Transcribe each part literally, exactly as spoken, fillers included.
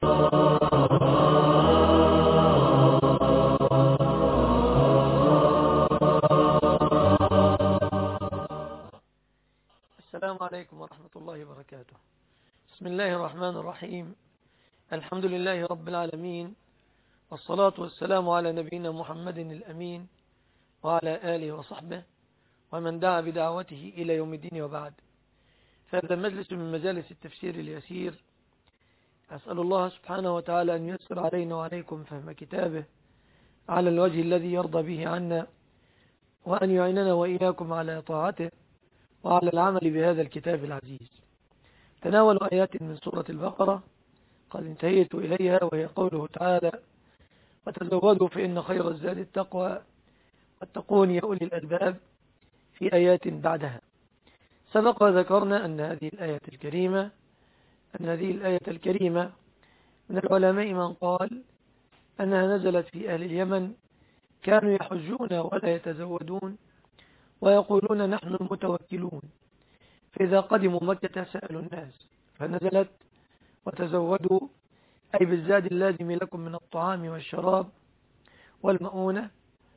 السلام عليكم ورحمة الله وبركاته. بسم الله الرحمن الرحيم. الحمد لله رب العالمين، والصلاة والسلام على نبينا محمد الأمين وعلى آله وصحبه ومن دعا بدعوته إلى يوم الدين، وبعد. فهذا مجلس من مجالس التفسير اليسير. أسأل الله سبحانه وتعالى أن ييسر علينا وعليكم فهم كتابه على الوجه الذي يرضى به عنا، وأن يعيننا وإياكم على طاعته وعلى العمل بهذا الكتاب العزيز. تناول آيات من سورة البقرة قد انتهيت إليها، وهي قوله تعالى: وتزودوا فإن خير الزاد التقوى واتقون يا أولي الألباب، في آيات بعدها. سبق وذكرنا أن هذه الآية الكريمة أن هذه الآية الكريمة من العلماء من قال أنها نزلت في أهل اليمن، كانوا يحجون ولا يتزودون ويقولون نحن المتوكلون، فإذا قدموا مكة سألوا الناس، فنزلت وتزودوا أي بالزاد اللازم لكم من الطعام والشراب والمؤونة،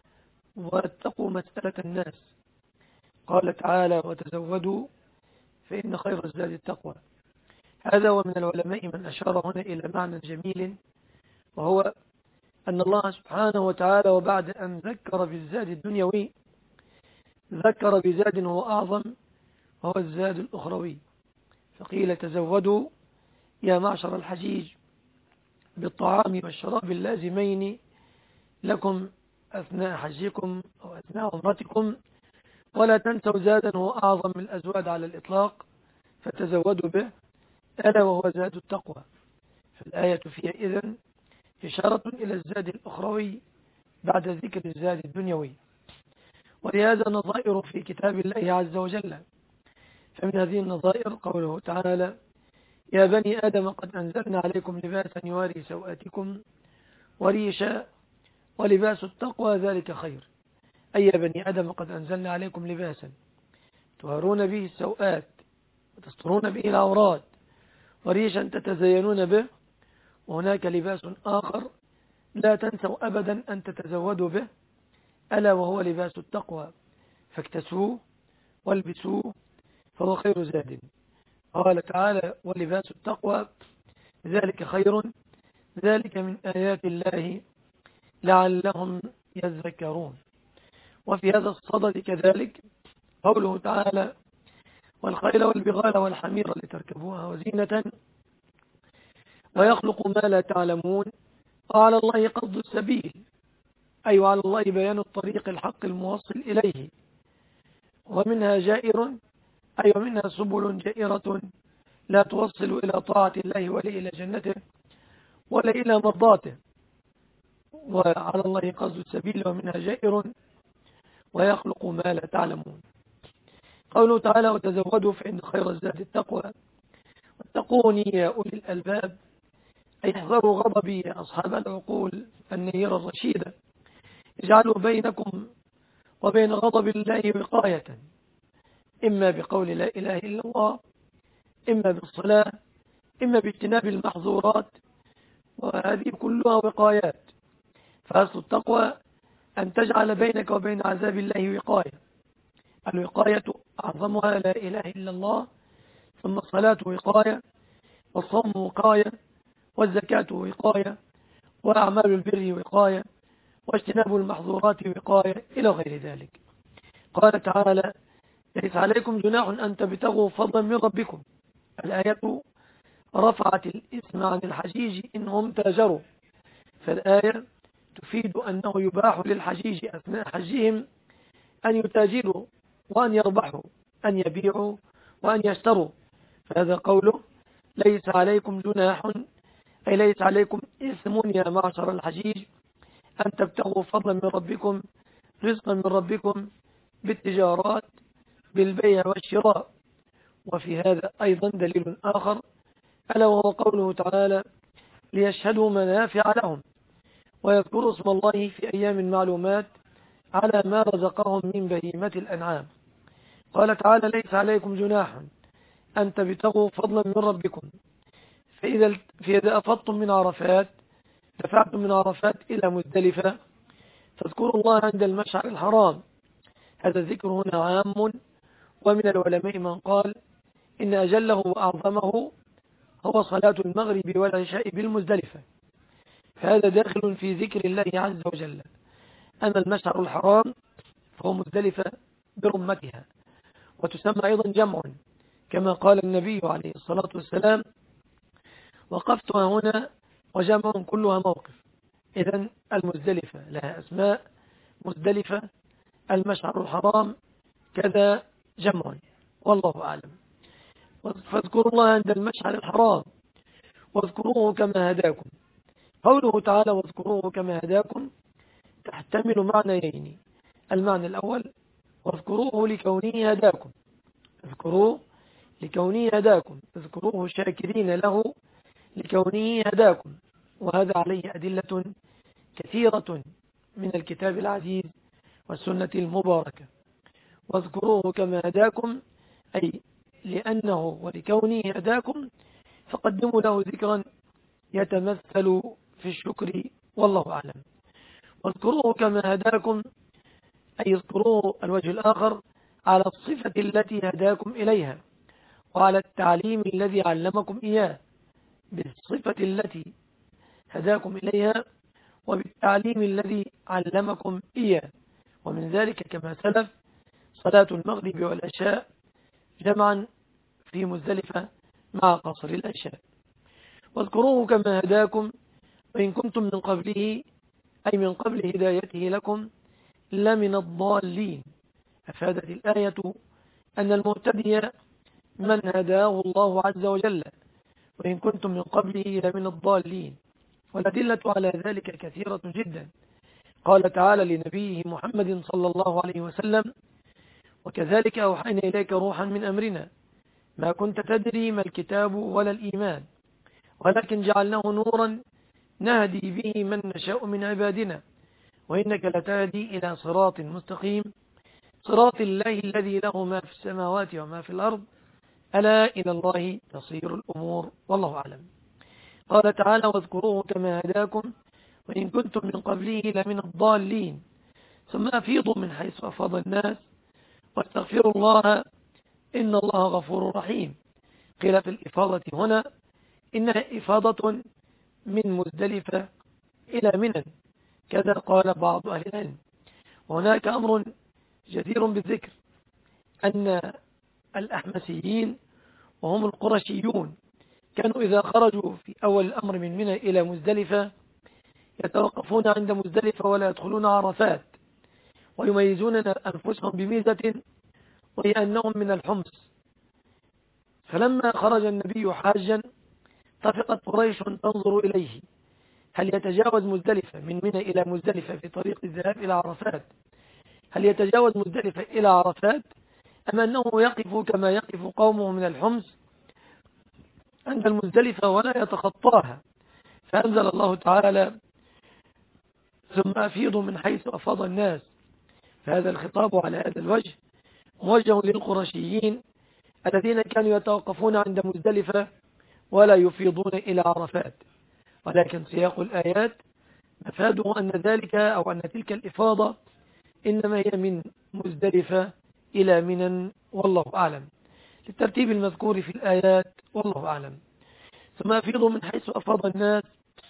واتقوا مسألة الناس. قال تعالى: وتزودوا فإن خير الزاد التقوى. هذا ومن العلماء من أشار هنا إلى معنى جميل، وهو أن الله سبحانه وتعالى وبعد أن ذكر بالزاد الدنيوي ذكر بزاد هو أعظم، وهو الزاد الأخروي، فقيل: تزودوا يا معشر الحجيج بالطعام والشراب اللازمين لكم أثناء حجكم أو أثناء عمرتكم، ولا تنسوا زادا هو أعظم من الأزواد على الإطلاق، فتزودوا به، ألا وهو زاد التقوى. فالآية فيها إذن إشارة إلى الزاد الأخروي بعد ذكر الزاد الدنيوي، ولهذا نظائر في كتاب الله عز وجل. فمن هذه النظائر قوله تعالى: يا بني آدم قد أنزلنا عليكم لباسا يواري سوآتكم وريشا ولباس التقوى ذلك خير. أي يا بني آدم قد أنزلنا عليكم لباسا توارون به السوآت وتسترون به العورات، وريشا تتزينون به، وهناك لباس آخر لا تنسوا أبدا أن تتزودوا به، ألا وهو لباس التقوى، فاكتسوه والبسوه فهو خير زاد. قال تعالى: ولباس التقوى ذلك خير، ذلك من آيات الله لعلهم يذكرون. وفي هذا الصدد كذلك قوله تعالى: والخيل والبغال والحمير لتركبوها وزينة ويخلق ما لا تعلمون وعلى الله قصد السبيل، أي وعلى الله بيان الطريق الحق الموصل إليه، ومنها جائر أي ومنها سبل جائرة لا توصل إلى طاعة الله ولا إلى جنته ولا إلى مرضاته، وعلى الله قصد السبيل ومنها جائر ويخلق ما لا تعلمون. قوله تعالى: وتزودوا فإن خير الزاد التقوى واتقوني يا أولي الألباب، أي احذروا غضبي يا أصحاب العقول النيرة الرشيدة، اجعلوا بينكم وبين غضب الله وقاية، إما بقول لا إله إلا الله، إما بالصلاة، إما باجتناب المحظورات، وهذه كلها وقايات. فأصل التقوى أن تجعل بينك وبين عذاب الله وقاية. الوقاية أعظمها لا إله إلا الله، ثم الصلاة وقاية، والصوم وقاية، والزكاة وقاية، وأعمال البر وقاية، واجتناب المحظورات وقاية، إلى غير ذلك. قال تعالى: ليس عليكم جناح أن تبتغوا فضلا من ربكم. الآية رفعت الإثم عن الحجيج إنهم تاجروا، فالآية تفيد أنه يباح للحجيج أثناء حجهم أن يتاجروا وأن يربحوا، أن يبيعوا وأن يشتروا. فهذا قوله ليس عليكم جناح، أي ليس عليكم إثم يا معشر الحجيج أن تبتغوا فضلا من ربكم، رزقا من ربكم، بالتجارات، بالبيع والشراء. وفي هذا أيضا دليل آخر، ألا وهو قوله تعالى: ليشهدوا منافع لهم ويذكروا اسم الله في أيام معلومات على ما رزقهم من بهيمة الأنعام. قال تعالى: ليس عليكم جناح أن تبتغوا فضلا من ربكم، فإذا, فإذا أفضتم من عرفات دفعتم من عرفات إلى مزدلفة فاذكروا الله عند المشعر الحرام. هذا الذكر هنا عام، ومن العلماء من قال إن أجله وأعظمه هو صلاة المغرب والعشاء بالمزدلفة، فهذا داخل في ذكر الله عز وجل. أما المشعر الحرام فهو مزدلفة برمتها، وتسمى أيضا جمع كما قال النبي عليه الصلاة والسلام: وقفتها هنا وجمع كلها موقف. إذن المزدلفة لها أسماء، مزدلفة، المشعر الحرام، كذا جمع، والله أعلم. فاذكروا الله عند المشعر الحرام واذكروه كما هداكم. قوله تعالى واذكروه كما هداكم تحتمل معنيين: المعنى الأول واذكروه لكونه هداكم، اذكروه لكونه هداكم، اذكروه شاكرين له لكونه هداكم، وهذا عليه أدلة كثيرة من الكتاب العزيز والسنة المباركة. واذكروه كما هداكم أي لأنه ولكونه هداكم فقدموا له ذكرا يتمثل في الشكر، والله أعلم. واذكروه كما هداكم أي اذكروه الوجه الآخر على الصفة التي هداكم إليها، وعلى التعليم الذي علمكم إياه، بالصفة التي هداكم إليها وبالتعليم الذي علمكم إياه. ومن ذلك كما سلف صلاة المغرب والعشاء جمعا في مزدلفة مع قصر العشاء. واذكروه كما هداكم وإن كنتم من قبله أي من قبل هدايته لكم لمن الضالين. أفادت الآية أن المهتدي من هداه الله عز وجل، وإن كنتم من قبله لمن الضالين. والأدلة على ذلك كثيرة جدا. قال تعالى لنبيه محمد صلى الله عليه وسلم: وكذلك أوحينا إليك روحا من أمرنا ما كنت تدري ما الكتاب ولا الإيمان ولكن جعلناه نورا نهدي به من نشاء من عبادنا وإنك لتهدي إلى صراط مستقيم صراط الله الذي له ما في السماوات وما في الأرض ألا إلى الله تصير الأمور، والله أعلم. قال تعالى: واذكروه كما هداكم وإن كنتم من قبله لمن الضالين. ثم أفيضوا من حيث أفاض الناس واستغفروا الله إن الله غفور رحيم. قيل في الإفاضة هنا إنها إفاضة من مزدلفة إلى منى، كذا قال بعض أهل العلم. وهناك أمر جدير بالذكر أن الأحمسيين وهم القرشيون كانوا إذا خرجوا في أول الأمر من منى إلى مزدلفة يتوقفون عند مزدلفة ولا يدخلون عرفات، ويميزون أنفسهم بميزة وهي أنهم من الحمص. فلما خرج النبي حاجا طفقت قريش تنظر إليه هل يتجاوز مزدلفة من منى إلى مزدلفة في طريق الذهاب إلى عرفات، هل يتجاوز مزدلفة إلى عرفات أم أنه يقف كما يقف قومه من الحمص عند المزدلفة ولا يتخطاها. فأنزل الله تعالى: ثم أفيضوا من حيث أفاض الناس. فهذا الخطاب على هذا الوجه موجه للقرشيين الذين كانوا يتوقفون عند مزدلفة ولا يفيضون إلى عرفات، ولكن سياق الآيات مفاده أن ذلك أو أن تلك الإفاضة إنما هي من مزدلفة إلى منى، والله أعلم، للترتيب المذكور في الآيات، والله أعلم. ثم أفيضوا من حيث أفاض الناس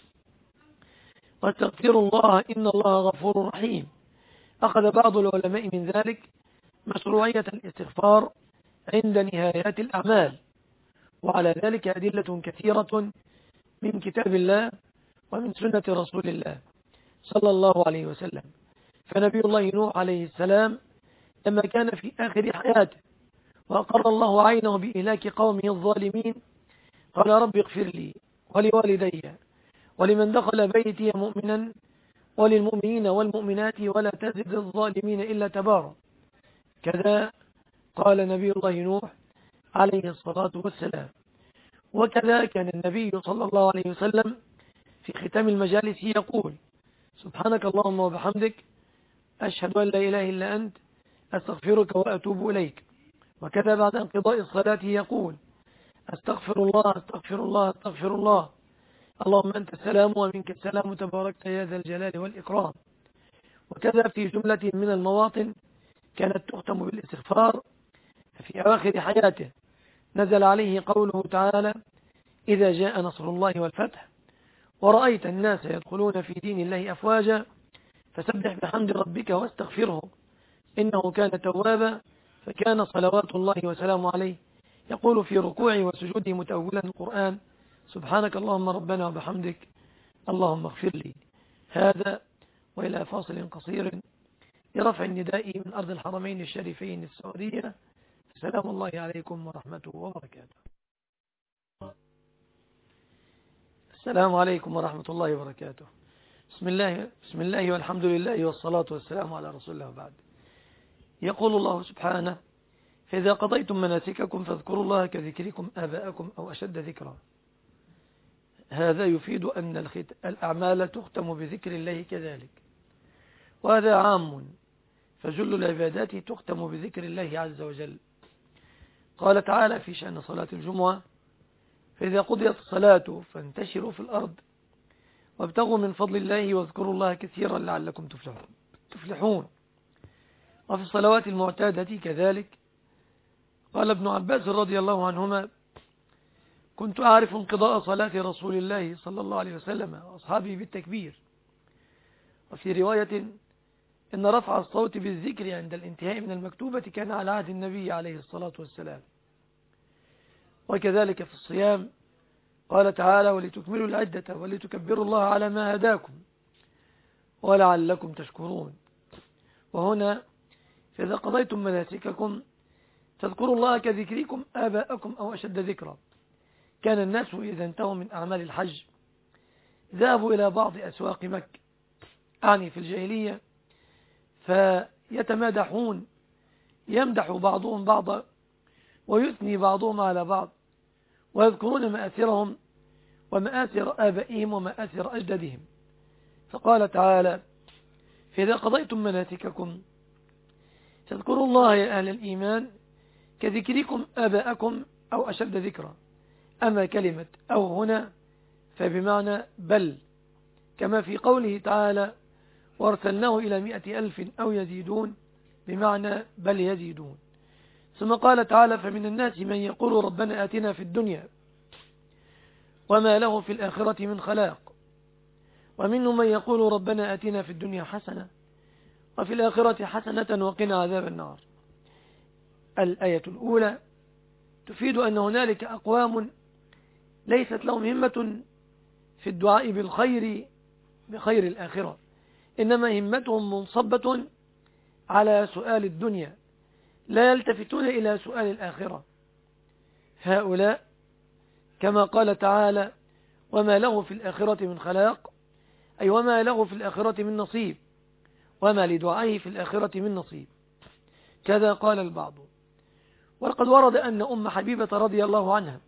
واستغفروا الله إن الله غفور رحيم. أخذ بعض العلماء من ذلك مشروعية الاستغفار عند نهايات الأعمال، وعلى ذلك أدلة كثيرة من كتاب الله ومن سنة رسول الله صلى الله عليه وسلم. فنبي الله نوح عليه السلام لما كان في آخر حياته وأقر الله عينه بإهلاك قومه الظالمين قال: رب اغفر لي ولوالدي ولمن دخل بيتي مؤمنا وللمؤمنين والمؤمنات ولا تزد الظالمين إلا تبارا. كذا قال نبي الله نوح عليه الصلاة والسلام. وكذا كان النبي صلى الله عليه وسلم في ختام المجالس يقول: سبحانك اللهم وبحمدك أشهد أن لا إله إلا أنت أستغفرك وأتوب إليك. وكذا بعد انقضاء الصلاة يقول: أستغفر الله أستغفر الله أستغفر الله. اللهم أنت السلام ومنك السلام تباركت يا ذا الجلال والإكرام. وكذا في جملة من المواطن كانت تختم بالاستغفار. في آخر حياته نزل عليه قوله تعالى: إذا جاء نصر الله والفتح ورأيت الناس يدخلون في دين الله أفواجا فسبح بحمد ربك واستغفره إنه كان توابا. فكان صلوات الله وسلامه عليه يقول في ركوعه وسجوده متأولا القرآن: سبحانك اللهم ربنا وبحمدك اللهم اغفر لي. هذا وإلى فاصل قصير لرفع النداء من أرض الحرمين الشريفين السعودية. سلام الله عليكم ورحمته وبركاته. السلام عليكم ورحمة الله وبركاته. بسم الله بسم الله والحمد لله والصلاة والسلام على رسول الله وبعد. يقول الله سبحانه: فإذا قضيتم مناسككم فاذكروا الله كذكركم آباءكم أو أشد ذكرا. هذا يفيد أن الأعمال تختم بذكر الله كذلك، وهذا عام، فجل العبادات تختم بذكر الله عز وجل. قال تعالى في شأن صلاة الجمعة: فإذا قضيت الصلاة فانتشروا في الأرض وابتغوا من فضل الله واذكروا الله كثيرا لعلكم تفلحون. وفي الصلوات المعتادة كذلك. قال ابن عباس رضي الله عنهما: كنت أعرف انقضاء صلاة رسول الله صلى الله عليه وسلم وأصحابه بالتكبير. وفي رواية إن رفع الصوت بالذكر عند الانتهاء من المكتوبة كان على عهد النبي عليه الصلاة والسلام. وكذلك في الصيام قال تعالى: ولتكملوا العدة ولتكبروا الله على ما هداكم ولعلكم تشكرون. وهنا: فإذا قضيتم مناسككم فاذكروا الله كذكركم آباءكم أو أشد ذكرا. كان الناس إذا انتهوا من أعمال الحج ذهبوا إلى بعض أسواق مكة، أعني في الجاهلية، فيتمادحون، يمدح بعضهم بعضا ويثني بعضهم على بعض، ويذكرون مآثرهم ومآثر آبائهم ومآثر أجدادهم. فقال تعالى: فإذا قضيتم مناسككم فاذكروا الله يا أهل الإيمان كذكركم آباءكم أو أشد ذكرا. أما كلمة أو هنا فبمعنى بل، كما في قوله تعالى: وارسلناه إلى مئة ألف أو يزيدون، بمعنى بل يزيدون. ثم قال تعالى: فمن الناس من يقول ربنا آتنا في الدنيا وما له في الآخرة من خلاق، ومنهم من يقول ربنا آتنا في الدنيا حسنة وفي الآخرة حسنة وقنا عذاب النار. الآية الأولى تفيد أن هنالك أقوام ليست لهم همة في الدعاء بالخير بخير الآخرة، إنما همتهم منصبة على سؤال الدنيا، لا يلتفتون إلى سؤال الآخرة. هؤلاء كما قال تعالى: وما له في الآخرة من خلاق، أي وما له في الآخرة من نصيب، وما لدعائه في الآخرة من نصيب. كذا قال البعض. وقد ورد أن أم حبيبة رضي الله عنها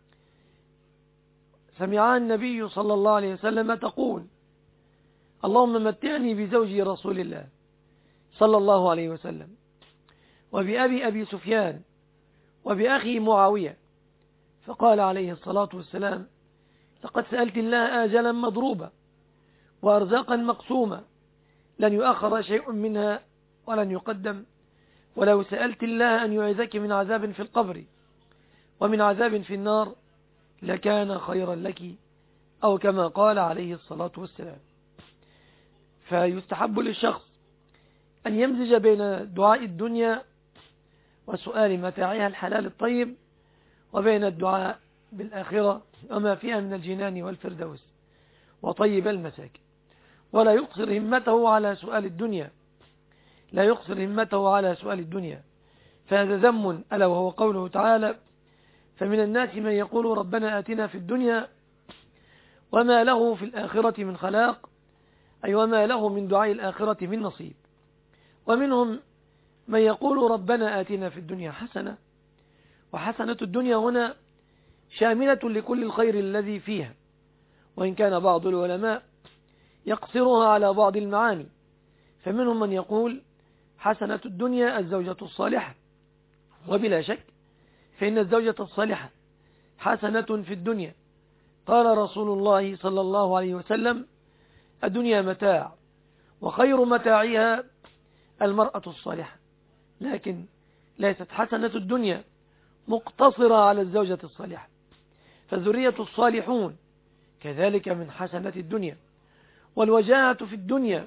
سمعها النبي صلى الله عليه وسلم تقول: اللهم متعني بزوجي رسول الله صلى الله عليه وسلم وبأبي أبي سفيان وبأخي معاوية. فقال عليه الصلاة والسلام: لقد سألت الله آجلا مضروبة وأرزاقا مقسومة لن يؤخر شيء منها ولن يقدم، ولو سألت الله أن يعيذك من عذاب في القبر ومن عذاب في النار لكان خيرا لك، أو كما قال عليه الصلاة والسلام. فيستحب للشخص أن يمزج بين دعاء الدنيا وسؤال متاعها الحلال الطيب وبين الدعاء بالآخرة وما فيها من الجنان والفردوس وطيب المساكن، ولا يقصر همته على سؤال الدنيا لا يقصر همته على سؤال الدنيا فهذا ذم، ألا وهو قوله تعالى: فمن الناس من يقول ربنا آتنا في الدنيا وما له في الآخرة من خلاق، أي وما له من دعاء الآخرة من نصيب. ومنهم من يقول ربنا آتنا في الدنيا حسنة، وحسنة الدنيا هنا شاملة لكل الخير الذي فيها، وإن كان بعض العلماء يقصرها على بعض المعاني، فمنهم من يقول حسنة الدنيا الزوجة الصالحة، وبلا شك فإن الزوجة الصالحة حسنة في الدنيا. قال رسول الله صلى الله عليه وسلم: الدنيا متاع، وخير متاعها المرأة الصالحة. لكن ليست حسنة الدنيا مقتصرة على الزوجة الصالحة، فالذرية الصالحون كذلك من حسنة الدنيا، والوجاهة في الدنيا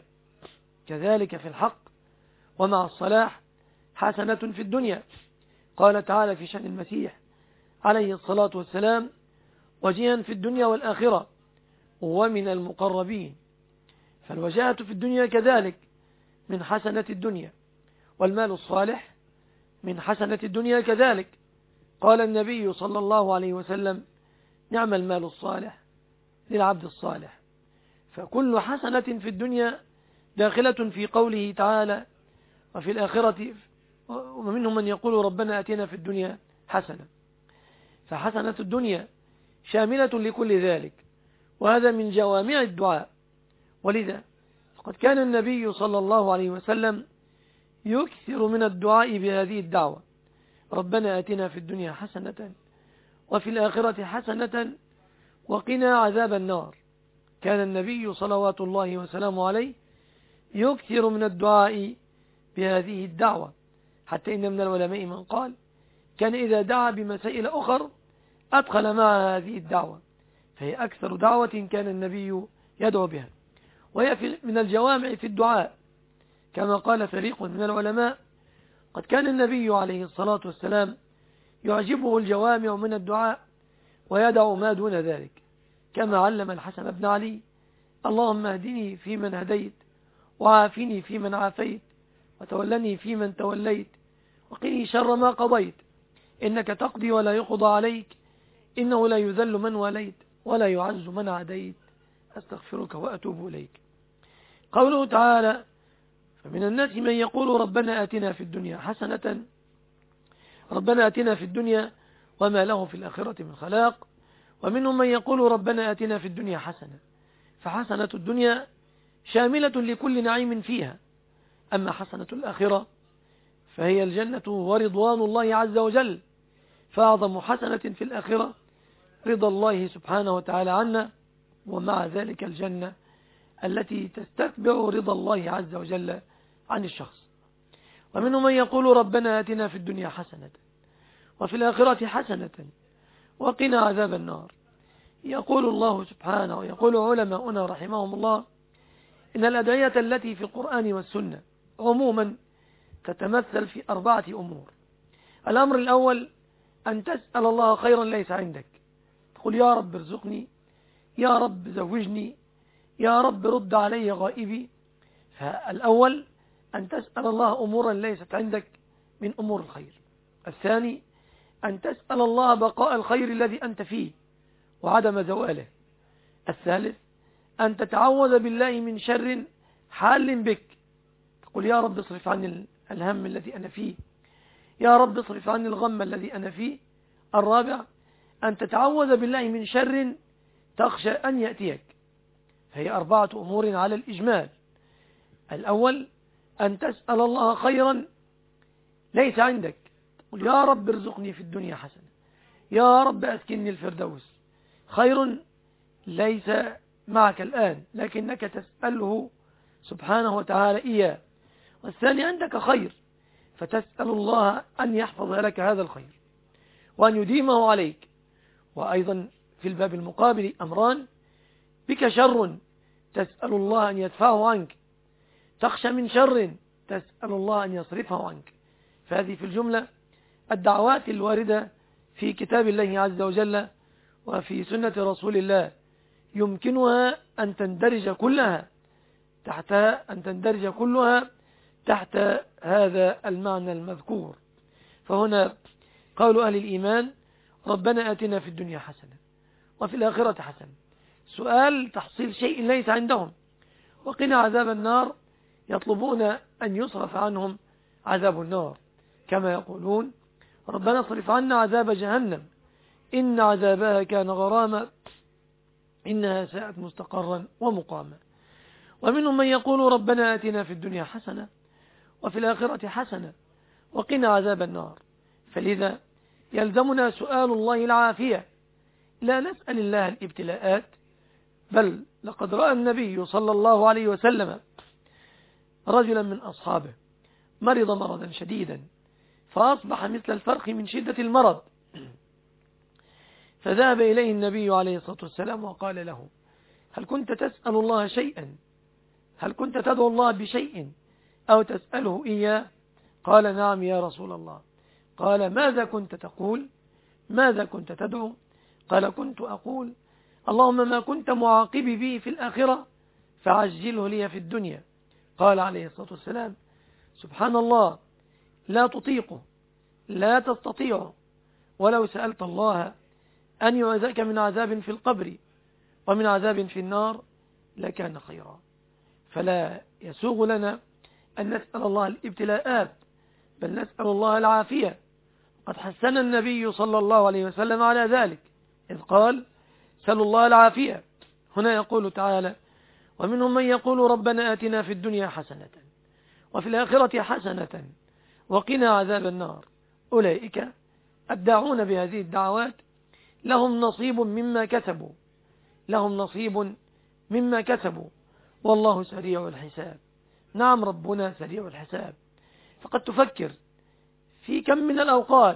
كذلك في الحق، ومع الصلاح حسنة في الدنيا. قال تعالى في شأن المسيح عليه الصلاة والسلام: وجيها في الدنيا والآخرة ومن المقربين. فالوجاهة في الدنيا كذلك من حسنة الدنيا، والمال الصالح من حسنة الدنيا كذلك. قال النبي صلى الله عليه وسلم: نعم المال الصالح للعبد الصالح. فكل حسنة في الدنيا داخلة في قوله تعالى: وفي الآخرة ومنهم من يقول ربنا آتنا في الدنيا حسنة. فحسنة الدنيا شاملة لكل ذلك، وهذا من جوامع الدعاء. ولذا فقد كان النبي صلى الله عليه وسلم يكثر من الدعاء بهذه الدعوة: ربنا آتنا في الدنيا حسنة وفي الآخرة حسنة وقنا عذاب النار. كان النبي صلوات الله وسلامه عليه يكثر من الدعاء بهذه الدعوة، حتى إن من العلماء من قال كان إذا دعا بمسائل أخر أدخل مع هذه الدعوة، فهي أكثر دعوة كان النبي يدعو بها، وهي من الجوامع في الدعاء. كما قال فريق من العلماء: قد كان النبي عليه الصلاة والسلام يعجبه الجوامع من الدعاء ويدع ما دون ذلك، كما علم الحسن بن علي: اللهم اهدني فيمن هديت، وعافني فيمن عافيت، وتولني فيمن توليت، وقني شر ما قضيت، إنك تقضي ولا يقضى عليك، إنه لا يذل من وليت ولا يعز من عاديت، أستغفرك وأتوب إليك. قوله تعالى: فمن الناس من يقول ربنا آتنا في الدنيا حسنة ربنا آتنا في الدنيا وما له في الآخرة من خلاق، ومنهم من يقول ربنا آتنا في الدنيا حسنة. فحسنة الدنيا شاملة لكل نعيم فيها، أما حسنة الآخرة فهي الجنة ورضوان الله عز وجل. فأعظم حسنة في الآخرة رضا الله سبحانه وتعالى عنا، ومع ذلك الجنة التي تستتبع رضا الله عز وجل عن الشخص. ومنهم من يقول ربنا آتنا في الدنيا حسنة وفي الآخرة حسنة وقنا عذاب النار. يقول الله سبحانه ويقول علماؤنا رحمهم الله: إن الأدعية التي في القرآن والسنة عموما تتمثل في أربعة أمور. الأمر الأول أن تسأل الله خيرا ليس عندك، تقول: يا رب ارزقني، يا رب زوجني، يا رب رد علي غائبي. فالأول أن تسأل الله أمورا ليست عندك من أمور الخير. الثاني أن تسأل الله بقاء الخير الذي أنت فيه وعدم زواله. الثالث أن تتعوذ بالله من شر حال بك، تقول: يا رب اصرف عني الهم الذي أنا فيه، يا رب اصرف عني الغم الذي أنا فيه. الرابع أن تتعوذ بالله من شر تخشى أن يأتيك. فهي أربعة أمور على الإجمال. الأول أن تسأل الله خيرا ليس عندك، تقول: يا رب ارزقني في الدنيا حسنة، يا رب أسكنني الفردوس. خير ليس معك الآن لكنك تسأله سبحانه وتعالى إياه. والثاني عندك خير فتسأل الله أن يحفظ لك هذا الخير وأن يديمه عليك. وأيضا في الباب المقابل أمران: بك شر تسأل الله أن يدفعه عنك، تخشى من شر تسأل الله أن يصرفه عنك. فهذه في الجملة الدعوات الواردة في كتاب الله عز وجل وفي سنة رسول الله، يمكنها أن تندرج كلها تحت أن تندرج كلها تحت هذا المعنى المذكور. فهنا قول أهل الإيمان: ربنا آتنا في الدنيا حسنة وفي الآخرة حسنة، سؤال تحصيل شيء ليس عندهم. وقنا عذاب النار، يطلبون أن يصرف عنهم عذاب النار، كما يقولون: ربنا اصرف عنا عذاب جهنم إن عذابها كان غراما إنها ساءت مستقرا ومقاما. ومنهم من يقول: ربنا آتنا في الدنيا حسنة وفي الآخرة حسنة وقنا عذاب النار. فلذا يلزمنا سؤال الله العافية لا نسأل الله الابتلاءات، بل لقد رأى النبي صلى الله عليه وسلم رجلا من أصحابه مرض مرضا شديدا فأصبح مثل الفرخ من شدة المرض، فذهب إليه النبي عليه الصلاة والسلام وقال له: هل كنت تسأل الله شيئا؟ هل كنت تدعو الله بشيء أو تسأله إياه؟ قال: نعم يا رسول الله. قال: ماذا كنت تقول؟ ماذا كنت تدعو؟ قال: كنت أقول: اللهم ما كنت معاقبي به في الآخرة فعجله لي في الدنيا. قال عليه الصلاة والسلام: سبحان الله، لا تطيقه، لا تستطيعه، ولو سألت الله أن يعزك من عذاب في القبر ومن عذاب في النار لكان خيرا. فلا يسوغ لنا أن نسأل الله الابتلاءات، بل نسأل الله العافية. قد حسن النبي صلى الله عليه وسلم على ذلك إذ قال: سألوا الله العافية. هنا يقول تعالى: ومنهم من يقول ربنا آتنا في الدنيا حسنة وفي الآخرة حسنة وقنا عذاب النار. أولئك الداعون بهذه الدعوات لهم نصيب مما كسبوا لهم نصيب مما كسبوا والله سريع الحساب. نعم، ربنا سريع الحساب. فقد تفكر في كم من الأوقات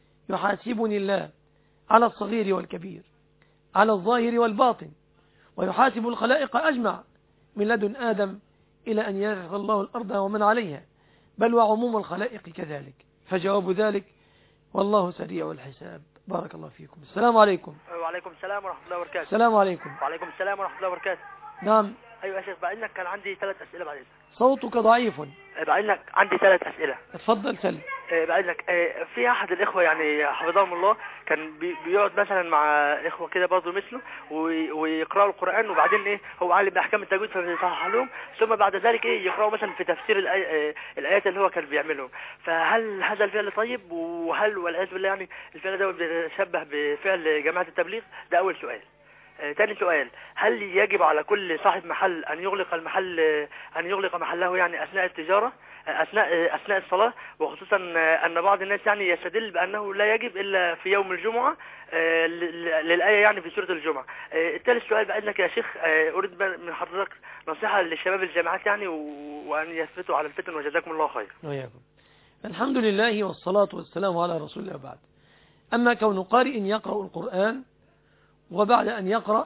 يحاسبني الله على الصغير والكبير، على الظاهر والباطن، ويحاسب الخلائق أجمع من لدن آدم إلى أن يرث الله الأرض ومن عليها، بل وعموم الخلائق كذلك. فجواب ذلك: والله سريع الحساب. بارك الله فيكم. السلام عليكم. وعليكم السلام ورحمة الله وبركاته. السلام عليكم. وعليكم السلام ورحمة الله وبركاته. نعم. أيوة يا شيخ، بعد إنك كان عندي ثلاث أسئلة. بعد إذنك. صوتك ضعيف. بعد إنك عندي ثلاث أسئلة. اتفضل سل. بعد إنك في أحد الإخوة يعني حفظهم الله كان بيقعد مثلا مع إخوة كده برضه مثله ويقرأوا القرآن، وبعدين إيه هو عالم بأحكام التجويد فبيصحح لهم، ثم بعد ذلك إيه يقرأوا مثلا في تفسير الآي... الآيات اللي هو كان بيعملهم. فهل هذا الفعل طيب؟ وهل والعياذ بالله يعني الفعل ده بيتشبه بفعل جماعة التبليغ؟ ده أول سؤال. ثاني سؤال: هل يجب على كل صاحب محل أن يغلق المحل أن يغلق محله يعني أثناء التجارة أثناء أثناء الصلاة، وخصوصا أن بعض الناس يعني يستدل بأنه لا يجب إلا في يوم الجمعة للآية يعني في سورة الجمعة. الثالث سؤال: بأنك يا شيخ أريد من حضرتك نصيحة للشباب الجامعات يعني وأن يثبتوا على الفتن، وجزاكم الله خير. وياكم. الحمد لله والصلاة والسلام على رسول الله. بعد، أما كون قارئ يقرأ القرآن وبعد أن يقرأ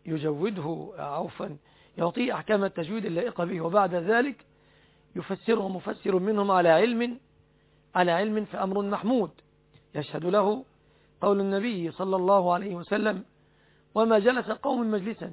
يجوده عوفا يعطيه أحكام التجويد اللائقة به، وبعد ذلك يفسره مفسر منهم على علم على علم فأمر محمود يشهد له قول النبي صلى الله عليه وسلم: وما جلس قوم مجلسا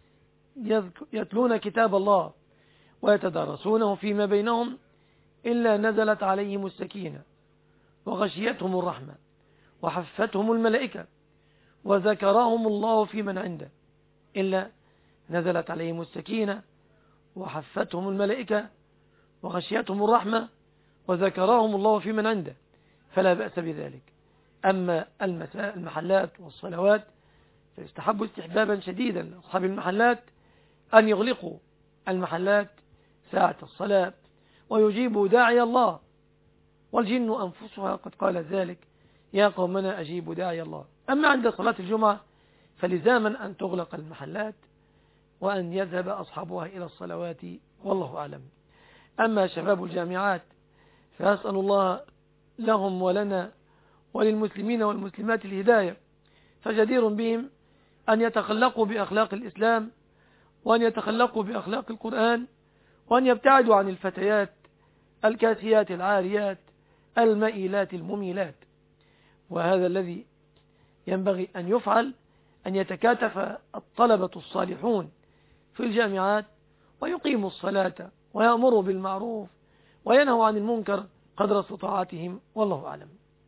يتلون كتاب الله ويتدارسونه فيما بينهم إلا نزلت عليهم السكينة وغشيتهم الرحمة وحفتهم الملائكة وذكرهم الله في من عنده إلا نزلت عليهم السكينة وحفتهم الملائكة وغشيتهم الرحمة وذكرهم الله في من عنده، فلا بأس بذلك. أما المساء المحلات والصلوات فيستحب استحبابا شديدا لأصحاب المحلات أن يغلقوا المحلات ساعة الصلاة ويجيبوا داعي الله، والجن أنفسها قد قالت ذلك: يا قومنا أجيبوا داعي الله. أما عند صلاة الجمعة فلزاما أن تغلق المحلات وأن يذهب أصحابها إلى الصلوات، والله أعلم. أما شباب الجامعات فأسأل الله لهم ولنا وللمسلمين والمسلمات الهداية، فجدير بهم أن يتخلقوا بأخلاق الإسلام وأن يتخلقوا بأخلاق القرآن وأن يبتعدوا عن الفتيات الكاسيات العاريات المائلات المميلات. وهذا الذي ينبغي أن يفعل، أن يتكاتف الطلبة الصالحون في الجامعات ويقيموا الصلاة ويأمروا بالمعروف وينهوا عن المنكر قدر استطاعتهم، والله أعلم.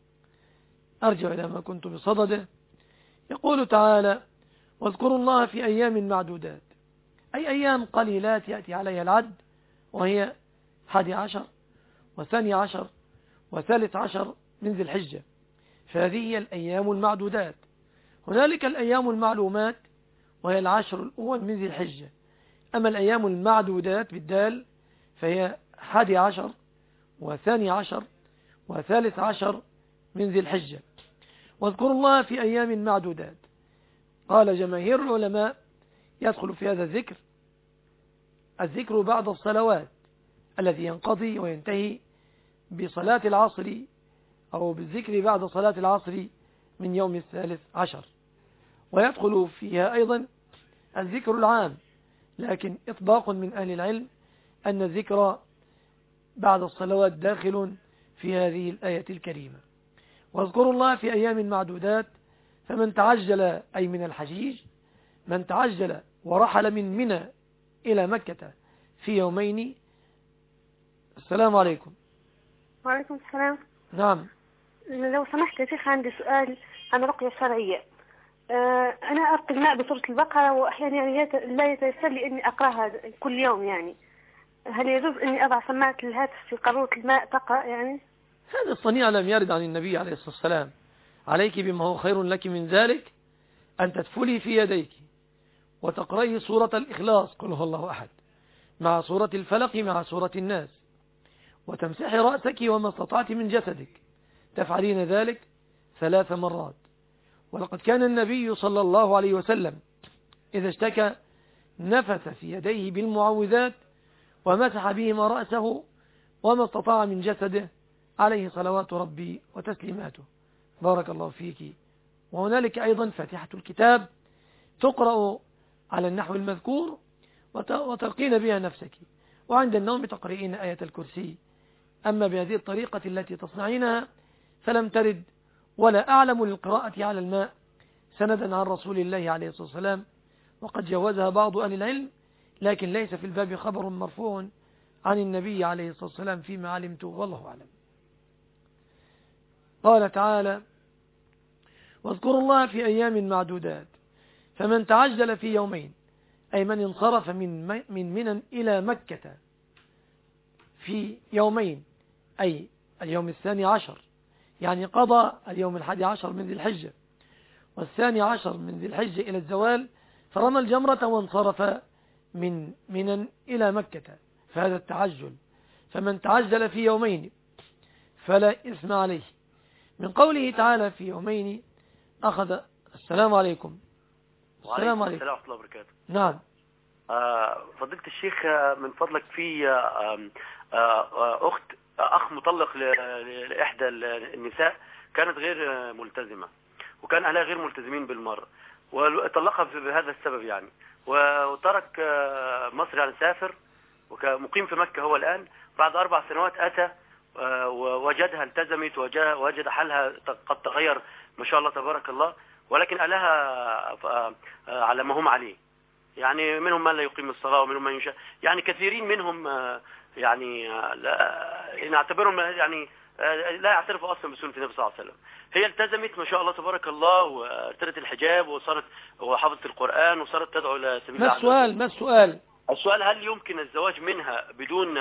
أرجع إلى ما كنت بصدده. يقول تعالى: واذكروا الله في أيام معدودات، أي أيام قليلات يأتي عليها العد، وهي حادي عشر وثاني عشر وثالث عشر من ذي الحجة، فهذه هي الأيام المعدودات. هنالك الأيام المعلومات وهي العشر الأول من ذي الحجة. أما الأيام المعدودات بالدال فهي حادي عشر وثاني عشر وثالث عشر من ذي الحجة. واذكروا الله في أيام معدودات، قال جماهير العلماء يدخل في هذا الذكر الذكر بعد الصلوات الذي ينقضي وينتهي بصلاة العصر أو بالذكر بعد صلاة العصر من يوم الثالث عشر، ويدخل فيها أيضا الذكر العام، لكن إطباق من أهل العلم أن الذكر بعد الصلوات داخل في هذه الآية الكريمة. واذكروا الله في أيام معدودات، فمن تعجل أي من الحجيج، من تعجل ورحل من منى إلى مكة في يومين. السلام عليكم. وعليكم السلام. نعم. لو سمحت يا شيخ عندي سؤال عن رقية شرعية. آه أنا أرقي الماء بسورة البقرة، وأحيانا يعني لا يتيسر لي إني أقرأها كل يوم، يعني هل يجوز إني أضع سماعة الهاتف في قارورة الماء تقرأ يعني؟ هذا الصنيع لم يرد عن النبي عليه الصلاة والسلام. عليك بما هو خير لك من ذلك أن تدفلي في يديك وتقرأي سورة الإخلاص قل هو الله أحد مع سورة الفلق مع سورة الناس، وتمسحي رأسك وما استطعت من جسدك، تفعلين ذلك ثلاث مرات. ولقد كان النبي صلى الله عليه وسلم إذا اشتكى نفث في يديه بالمعوذات ومسح بهما رأسه وما استطاع من جسده عليه صلوات ربي وتسليماته. بارك الله فيك. وهنالك أيضا فاتحة الكتاب تقرأ على النحو المذكور وترقين بها نفسك، وعند النوم تقرئين آية الكرسي. أما بهذه الطريقة التي تصنعينها فلم ترد، ولا أعلم للقراءة على الماء سندا عن رسول الله عليه الصلاة والسلام، وقد جوزها بعض أهل العلم، لكن ليس في الباب خبر مرفوع عن النبي عليه الصلاة والسلام فيما علمت، والله أعلم. قال تعالى: واذكروا الله في أيام معدودات، فمن تعجل في يومين، أي من انصرف من من منى إلى مكة في يومين، أي اليوم الثاني عشر، يعني قضى اليوم الحادي عشر من ذي الحجة والثاني عشر من ذي الحجة إلى الزوال، فرمى الجمرة وانصرف من منى إلى مكة، فهذا التعجل. فمن تعجل في يومين فلا إثم عليه. من قوله تعالى في يومين أخذ. السلام عليكم. السلام عليكم السلام ورحمة الله وبركاته. نعم. آه فضيلة الشيخ، من فضلك في آه آه أخت أخ مطلق لإحدى النساء كانت غير ملتزمة، وكان أهلها غير ملتزمين بالمرة، وطلقها بهذا السبب يعني، وترك مصر يعني سافر، ومقيم في مكة هو الآن. بعد أربع سنوات أتى ووجدها التزمت، ووجد حالها قد تغير ما شاء الله تبارك الله، ولكن أهلها على ما هم عليه، يعني منهم من لا يقيم الصلاة ومنهم من يشاء، يعني كثيرين منهم يعني لا نعتبرهم يعني لا يعترفوا أصلا بسنة النبي صلى الله عليه وسلم. هي التزمت ما شاء الله تبارك الله، وارتدت الحجاب، وصارت وحفظت القرآن، وصارت تدعو إلى سبيل الله. ما السؤال؟ ما السؤال؟ السؤال: هل يمكن الزواج منها بدون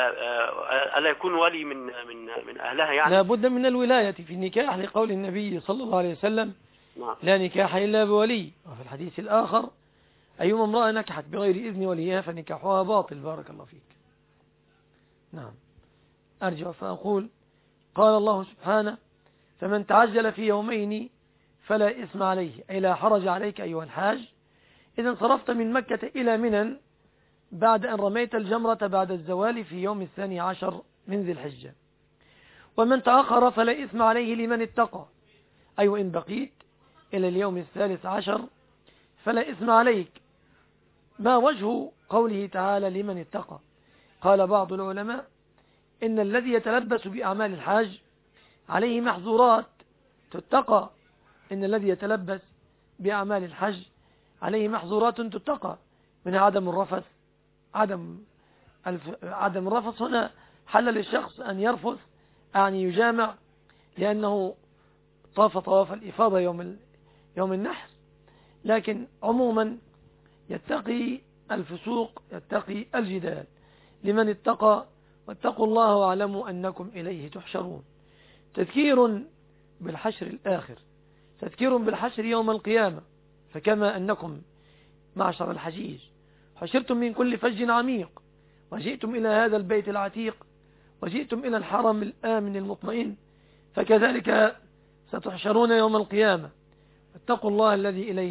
ألا يكون ولي من من من أهلها يعني؟ لا بد من الولاية في النكاح، لقول النبي صلى الله عليه وسلم: نعم. لا نكاح إلا بولي. وفي الحديث الآخر: أيما امرأة نكحت بغير إذن وليها فنكاحها باطل. بارك الله فيك. نعم. أرجع فأقول: قال الله سبحانه: فمن تعجل في يومين فلا إثم عليه، أي لا حرج عليك أيها الحاج إذا انصرفت من مكة إلى منى بعد أن رميت الجمرة بعد الزوال في يوم الثاني عشر من ذي الحجة. ومن تأخر فلا إثم عليه لمن اتقى، أي وإن بقيت إلى اليوم الثالث عشر فلا إثم عليك. ما وجه قوله تعالى لمن اتقى؟ قال بعض العلماء: إن الذي يتلبس بأعمال الحاج عليه محظورات تتقى. إن الذي يتلبس بأعمال الحج عليه محظورات تتقى، من عدم الرفث. عدم الف... عدم الرفث هنا حل للشخص أن يرفث، يعني يجامع، لأنه طاف طواف الإفاضة يوم ال... يوم النحر. لكن عموما يتقي الفسوق، يتقي الجدال. لمن اتقى واتقوا الله واعلموا أنكم إليه تحشرون. تذكير بالحشر الآخر، تذكير بالحشر يوم القيامة. فكما أنكم معشر الحجيج حشرتم من كل فج عميق وجئتم إلى هذا البيت العتيق وجئتم إلى الحرم الآمن المطمئن، فكذلك ستحشرون يوم القيامة. اتقوا الله الذي إليه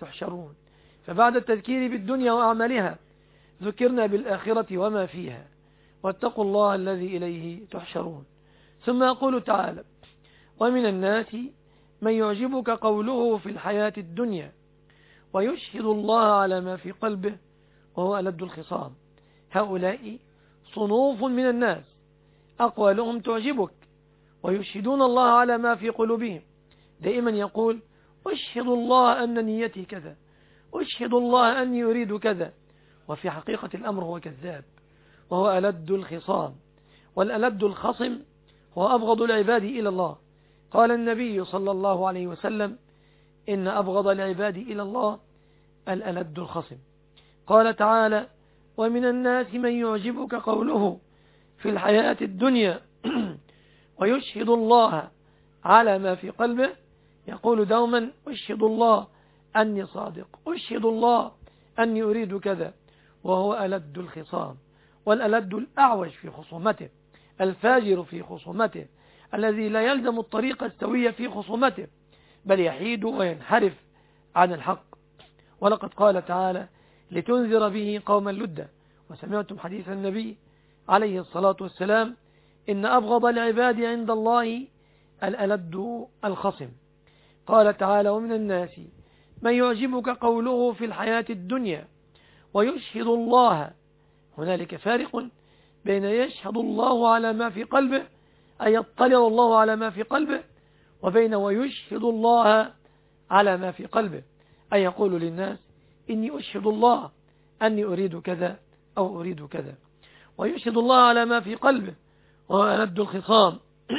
تحشرون. فبعد التذكير بالدنيا وأعمالها ذكرنا بالآخرة وما فيها، واتقوا الله الذي إليه تحشرون. ثم يقول تعالى: ومن الناس من يعجبك قوله في الحياة الدنيا ويشهد الله على ما في قلبه وهو ألد الخصام. هؤلاء صنوف من الناس أقوالهم تعجبك ويشهدون الله على ما في قلوبهم، دائما يقول: أشهد الله أن نيتي كذا، أشهد الله أني يريد كذا، وفي حقيقة الأمر هو كذاب وهو ألد الخصام. والألد الخصم هو أبغض العباد إلى الله. قال النبي صلى الله عليه وسلم: إن أبغض العباد إلى الله الألد الخصم. قال تعالى: ومن الناس من يعجبك قوله في الحياة الدنيا ويشهد الله على ما في قلبه، يقول دوما: أشهد الله أني صادق، أشهد الله أني أريد كذا، وهو ألد الخصام. والألد الأعوج في خصومته، الفاجر في خصومته، الذي لا يلزم الطريق السوية في خصومته، بل يحيد وينحرف عن الحق. ولقد قال تعالى: لتنذر به قوما لدا. وسمعتم حديث النبي عليه الصلاة والسلام: إن أبغض العباد عند الله الألد الخصم. قال تعالى: ومن الناس من يعجبك قوله في الحياة الدنيا ويشهد الله. هنالك فارق بين يشهد الله على ما في قلبه، أي يطلع الله على ما في قلبه، وبين ويشهد الله على ما في قلبه، أي يقول للناس: إني أشهد الله أني أريد كذا أو أريد كذا. ويشهد الله على ما في قلبه وهو ألد الخصام.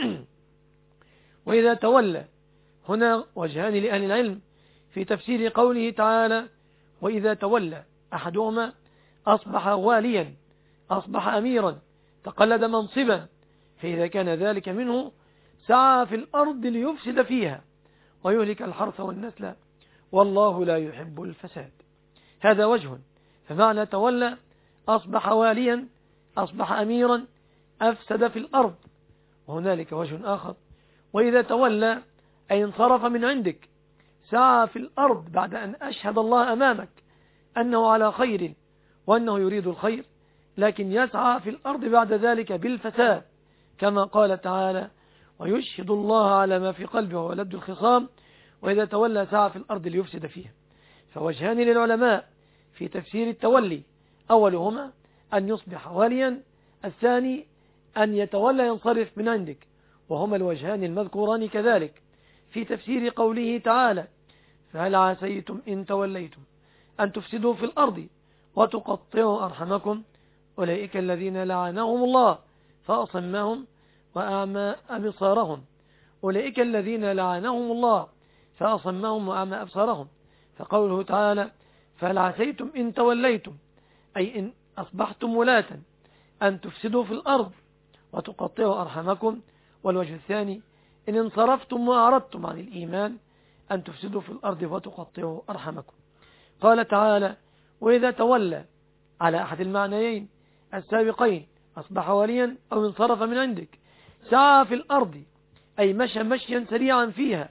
وإذا تولى، هنا وجهان لأهل العلم في تفسير قوله تعالى: وإذا تولى أحدهما أصبح واليا، أصبح أميرا، تقلد منصبا، فإذا كان ذلك منه سعى في الأرض ليفسد فيها ويهلك الحرث والنسل والله لا يحب الفساد. هذا وجه. فمعنى تولى: أصبح واليا، أصبح أميرا، أفسد في الأرض. وهنالك وجه آخر: وإذا تولى أي انصرف من عندك، سعى في الأرض بعد أن أشهد الله أمامك أنه على خير وأنه يريد الخير، لكن يسعى في الأرض بعد ذلك بالفساد، كما قال تعالى: ويشهد الله على ما في قلبه وهو ألد الخصام. وإذا تولى سعى في الأرض ليفسد فيها. فوجهان للعلماء في تفسير التولي: أولهما أن يصبح واليا، الثاني أن يتولى ينصرف من عندك، وهما الوجهان المذكوران كذلك في تفسير قوله تعالى: فهل عسيتم إن توليتم أن تفسدوا في الأرض وتقطعوا أرحمكم أولئك الذين لعنهم الله فأصمهم وأعمى أبصارهم أولئك الذين لعنهم الله فأصمهم وأعمى أبصارهم. فقوله تعالى: فهل عسيتم إن توليتم، أي إن أصبحتم ولاة، أن تفسدوا في الأرض وتقطعوا أرحمكم. والوجه الثاني: إن انصرفتم وأعرضتم عن الإيمان، أن تفسدوا في الأرض وتقطعوا أرحمكم. قال تعالى: وإذا تولى، على أحد المعنيين السابقين، أصبح وليا أو انصرف من عندك. سعى في الأرض أي مشى مشيا سريعا فيها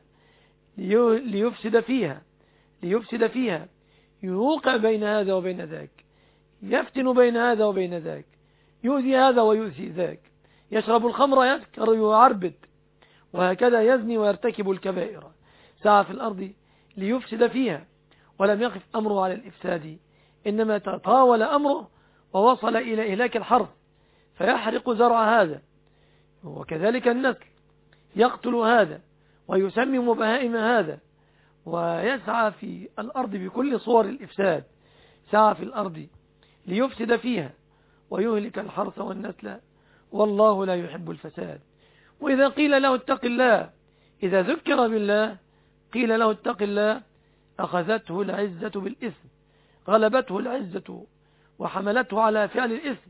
ليفسد فيها ليفسد فيها يوقع بين هذا وبين ذاك، يفتن بين هذا وبين ذاك، يؤذي هذا ويؤذي ذاك، يشرب الخمر يسكر ويعربد، وهكذا يزني ويرتكب الكبائر. سعى في الأرض ليفسد فيها، ولم يقف أمره على الإفساد، إنما تطاول أمره ووصل إلى إهلاك الحرث فيحرق زرع هذا، وكذلك النسل، يقتل هذا ويسمم بهائم هذا، ويسعى في الأرض بكل صور الإفساد. سعى في الأرض ليفسد فيها ويهلك الحرث والنسل والله لا يحب الفساد. وإذا قيل له اتق الله، إذا ذكر بالله قيل له اتق الله، أخذته العزة بالإثم، غلبته العزة وحملته على فعل الإثم،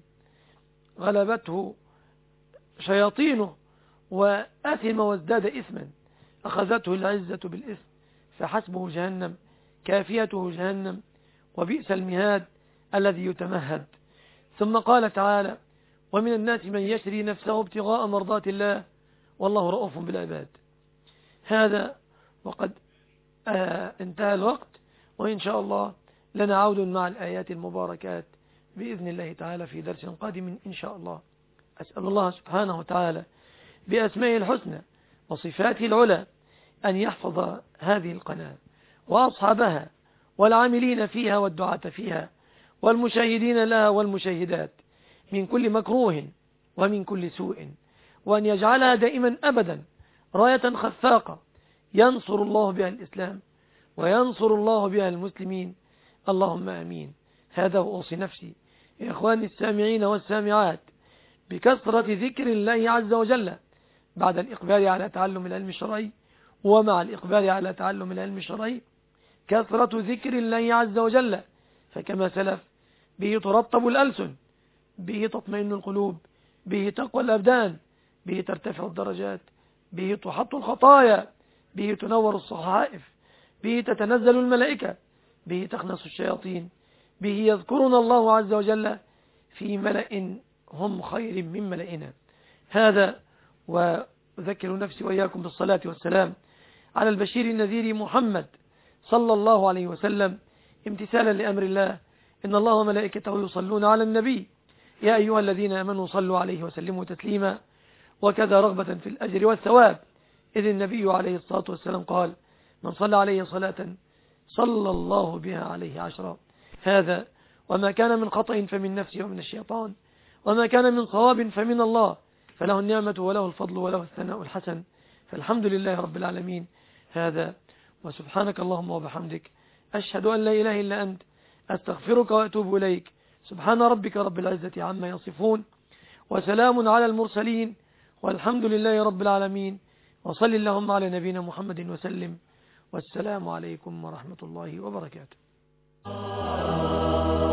غلبته شياطينه وأثم وازداد إثما، أخذته العزة بالإثم فحسبه جهنم، كافيته جهنم، وبئس المهاد الذي يتمهد. ثم قال تعالى: ومن الناس من يشري نفسه ابتغاء مرضات الله والله رؤوف بالعباد. هذا وقد آه انتهى الوقت، وإن شاء الله لنعود مع الآيات المباركات بإذن الله تعالى في درس قادم إن شاء الله. أسأل الله سبحانه وتعالى بأسمائه الحسنى وصفاته العلى أن يحفظ هذه القناة وأصحابها والعاملين فيها والدعاة فيها والمشاهدين لها والمشاهدات من كل مكروه ومن كل سوء، وأن يجعلها دائما أبدا راية خفاقة ينصر الله بها الإسلام وينصر الله بها المسلمين، اللهم آمين. هذا وأوصي نفسي يا إخواني السامعين والسامعات بكثرة ذكر الله عز وجل بعد الإقبال على تعلم العلم الشرعي، ومع الإقبال على تعلم العلم الشرعي كثرة ذكر الله عز وجل، فكما سلف به ترطب الألسن، به تطمئن القلوب، به تقوى الأبدان، به ترتفع الدرجات، به تحط الخطايا، به تنور الصحائف، به تتنزل الملائكة، به تخنس الشياطين، به يذكرنا الله عز وجل في ملأ هم خير من ملئنا. هذا وأذكر نفسي وإياكم بالصلاة والسلام على البشير النذير محمد صلى الله عليه وسلم، امتثالا لأمر الله إن الله وملائكته يصلون على النبي يا أيها الذين آمنوا صلوا عليه وسلموا تسليما، وكذا رغبة في الأجر والثواب، إذ النبي عليه الصلاة والسلام قال من صلى عليه صلاة صلى الله بها عليه عشرا. هذا وما كان من خطأ فمن نفسه ومن الشيطان، وما كان من صواب فمن الله، فله النعمة وله الفضل وله الثناء الحسن، فالحمد لله رب العالمين. هذا وسبحانك اللهم وبحمدك أشهد أن لا إله إلا أنت أستغفرك وأتوب إليك. سبحان ربك رب العزة عما يصفون وسلام على المرسلين والحمد لله رب العالمين، وصل اللهم على نبينا محمد وسلم، والسلام عليكم ورحمة الله وبركاته.